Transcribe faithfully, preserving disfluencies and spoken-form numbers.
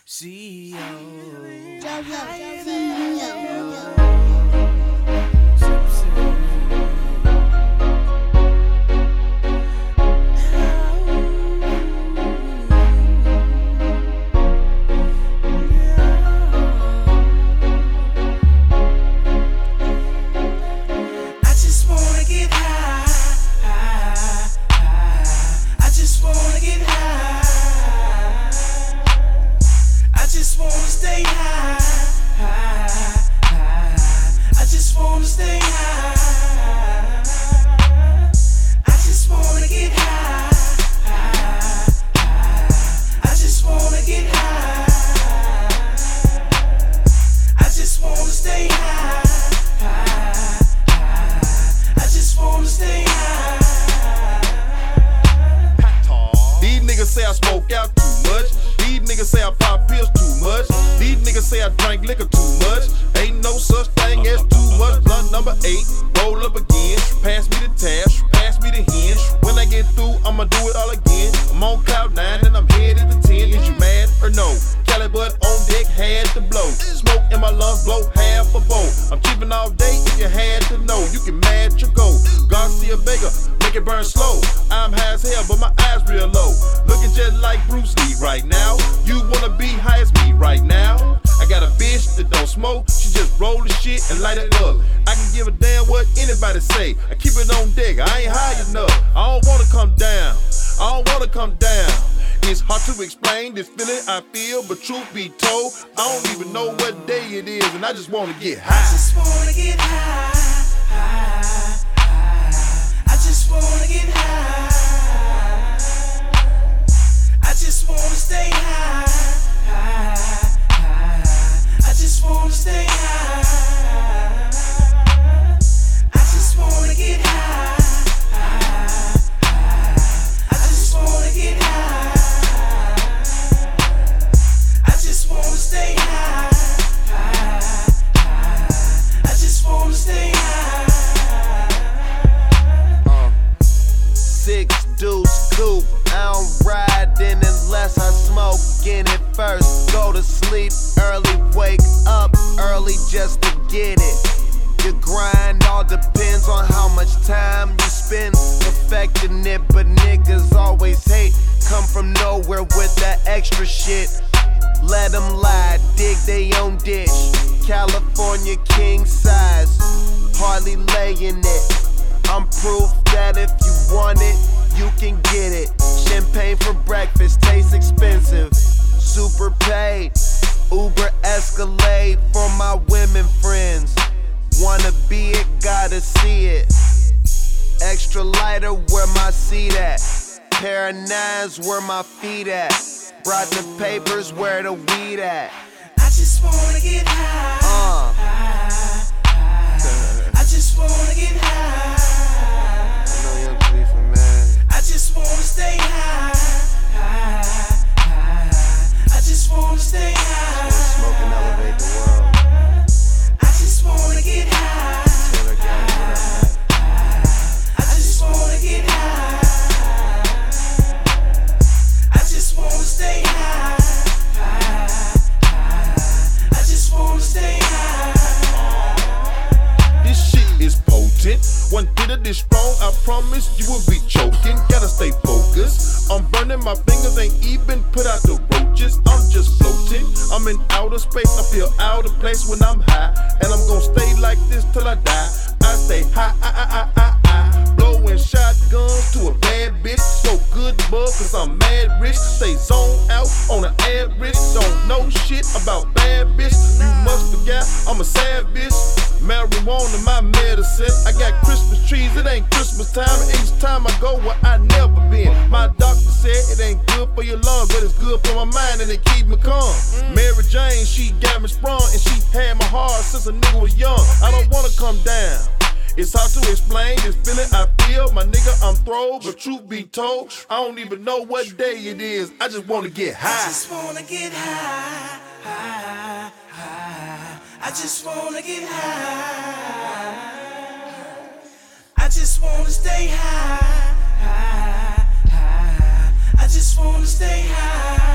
C E O. C E O. Stay high, high, high. I just wanna stay high. I just wanna get high, high, high. I just wanna get high. I just wanna stay high, high, high. I just wanna stay high. These niggas say I smoke out too much. These niggas say I pop pills too much. These niggas say I drink liquor too much. Ain't no such thing as too much. Blunt number eight, roll up again. Pass me the tab, pass me the hen. When I get through, I'ma do it all again. I'm on cloud nine and I'm headed to ten. Is you mad or no? Cali Bud on deck, had to blow. Smoke in my lungs, blow half a bowl. I'm keeping all day if you had to know. You can match your goal. Garcia Vega, make it burn slow. I'm high as hell, but my eyes real low. Looking just like Bruce Lee right now. You wanna be high as me right now? I got a bitch that don't smoke, she just roll the shit and light it up. I can give a damn what anybody say. I keep it on deck, I ain't high enough. I don't wanna come down, I don't wanna come down. It's hard to explain this feeling I feel, but truth be told, I don't even know what day it is, and I just wanna get high. I just wanna get high, high, high. I just wanna get high. I just wanna stay high, high, high. I just wanna stay high. I just wanna get high, high, high. I just wanna get high. I just wanna stay high, high, high. I just wanna stay high. Uh, six deuce coupe, I don't ride in unless I smoke in it first. Go to sleep early, wake up early just to get it. Your grind all depends on how much time you spend perfecting it, but niggas always hate, come from nowhere with that extra shit. Let them lie, dig they own dish. California king size, hardly laying it. I'm proof that if you want it, you can get it. Champagne for breakfast, tastes expensive. Super paid, Uber Escalade for my women friends. Wanna be it, gotta see it. Extra lighter, where my seat at? Pair of nines, where my feet at? Brought the papers, where the weed at? I just wanna get high, Uh. high, high. I just wanna get high. I know Young Khalifa, man. I just wanna stay high, high, high. I just wanna stay high. Smoke and elevate the world. I just wanna get high, Taylor Gang, what up, man? I just wanna get high. I just wanna stay high, high, high. I just wanna stay high. This shit is potent. One hit of this strong, I promise you will be choking. Gotta stay focused. I'm burning, my fingers ain't even put out the roaches. I'm just floating. I'm in outer space. I feel out of place when I'm high, and I'm gonna stay like this till I die. I stay high, I, I, I, I, I. Blowing shotguns to a bad bitch. So good, bug, cause I'm mad rich. Stay zoned out on the average. Don't know shit about bad bitch. You must forget I'm a savage. Marijuana, my medicine. I got Christmas trees, it ain't Christmas time. And each time I go where I never been. My doctor said it ain't good for your lungs, but it's good for my mind and it keep me calm. Mary Jane, she got me sprung, and she had my heart since a nigga was young. I don't wanna come down. It's hard to explain this feeling I feel. My nigga, I'm throwed, but truth be told, I don't even know what day it is. I just wanna get I high. just wanna get high, high, high. I just wanna get high. I just wanna stay high, high, high. I just wanna stay high.